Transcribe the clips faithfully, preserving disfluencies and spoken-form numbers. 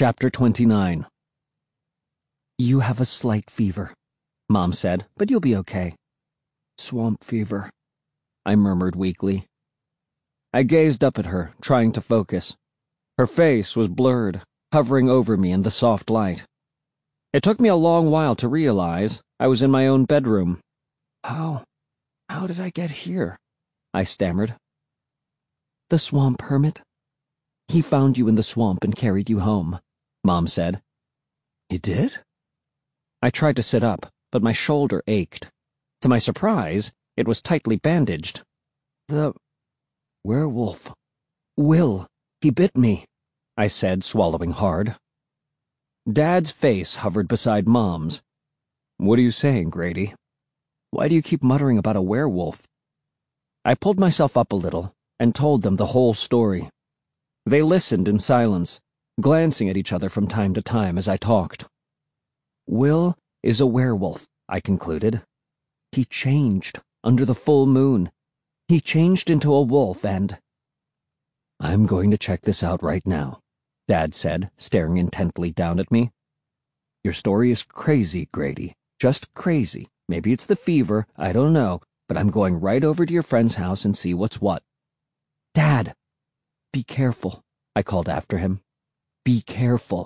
Chapter twenty-nine. You have a slight fever, Mom said, but you'll be okay. Swamp fever, I murmured weakly. I gazed up at her, trying to focus. Her face was blurred, hovering over me in the soft light. It took me a long while to realize I was in my own bedroom. How? How did I get here? I stammered. The swamp hermit. He found you in the swamp and carried you home, Mom said. He did? I tried to sit up, but my shoulder ached. To my surprise, it was tightly bandaged. The werewolf. Will, he bit me, I said, swallowing hard. Dad's face hovered beside Mom's. What are you saying, Grady? Why do you keep muttering about a werewolf? I pulled myself up a little and told them the whole story. They listened in silence, glancing at each other from time to time as I talked. Will is a werewolf, I concluded. He changed under the full moon. He changed into a wolf and... I'm going to check this out right now, Dad said, staring intently down at me. Your story is crazy, Grady. Just crazy. Maybe it's the fever, I don't know, but I'm going right over to your friend's house and see what's what. Dad! Be careful, I called after him. Be careful.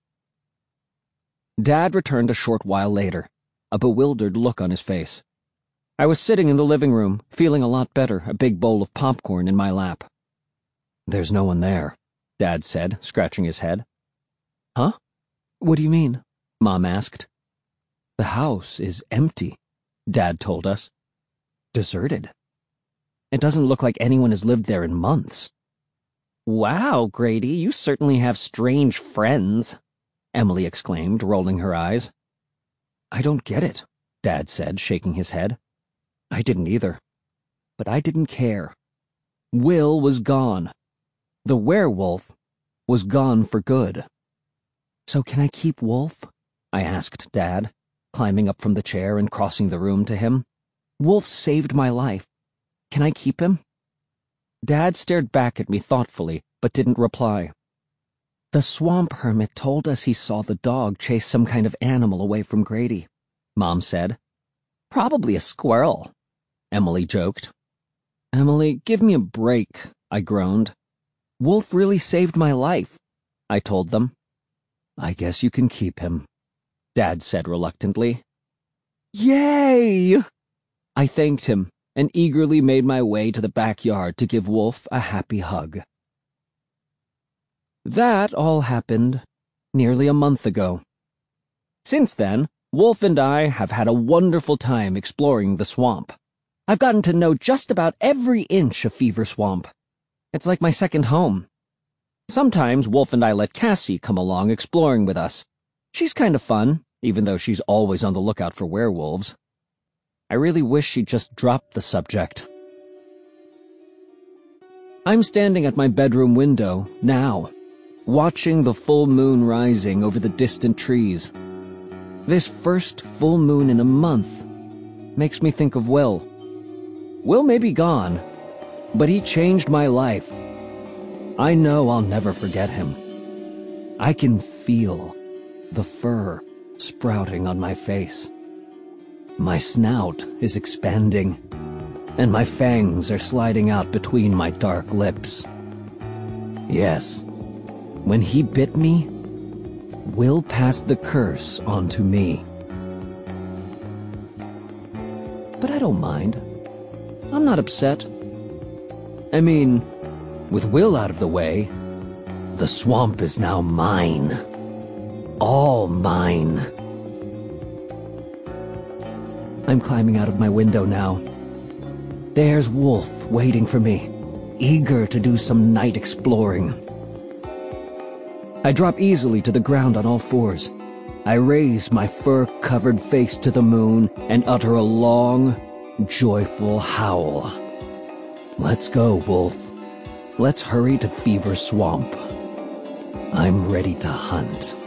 Dad returned a short while later, a bewildered look on his face. I was sitting in the living room, feeling a lot better, a big bowl of popcorn in my lap. There's no one there, Dad said, scratching his head. Huh? What do you mean? Mom asked. The house is empty, Dad told us. Deserted. It doesn't look like anyone has lived there in months. Wow, Grady, you certainly have strange friends, Emily exclaimed, rolling her eyes. I don't get it, Dad said, shaking his head. I didn't either. But I didn't care. Will was gone. The werewolf was gone for good. So can I keep Wolf? I asked Dad, climbing up from the chair and crossing the room to him. Wolf saved my life. Can I keep him? Dad stared back at me thoughtfully, but didn't reply. The swamp hermit told us he saw the dog chase some kind of animal away from Grady, Mom said. Probably a squirrel, Emily joked. Emily, give me a break, I groaned. Wolf really saved my life, I told them. I guess you can keep him, Dad said reluctantly. Yay! I thanked him and eagerly made my way to the backyard to give Wolf a happy hug. That all happened nearly a month ago. Since then, Wolf and I have had a wonderful time exploring the swamp. I've gotten to know just about every inch of Fever Swamp. It's like my second home. Sometimes Wolf and I let Cassie come along exploring with us. She's kind of fun, even though she's always on the lookout for werewolves. I really wish she'd just dropped the subject. I'm standing at my bedroom window now, watching the full moon rising over the distant trees. This first full moon in a month makes me think of Will. Will may be gone, but he changed my life. I know I'll never forget him. I can feel the fur sprouting on my face. My snout is expanding, and my fangs are sliding out between my dark lips. Yes, when he bit me, Will passed the curse on to me. But I don't mind. I'm not upset. I mean, with Will out of the way, the swamp is now mine. All mine. I'm climbing out of my window now. There's Wolf waiting for me, eager to do some night exploring. I drop easily to the ground on all fours. I raise my fur-covered face to the moon and utter a long, joyful howl. Let's go, Wolf. Let's hurry to Fever Swamp. I'm ready to hunt.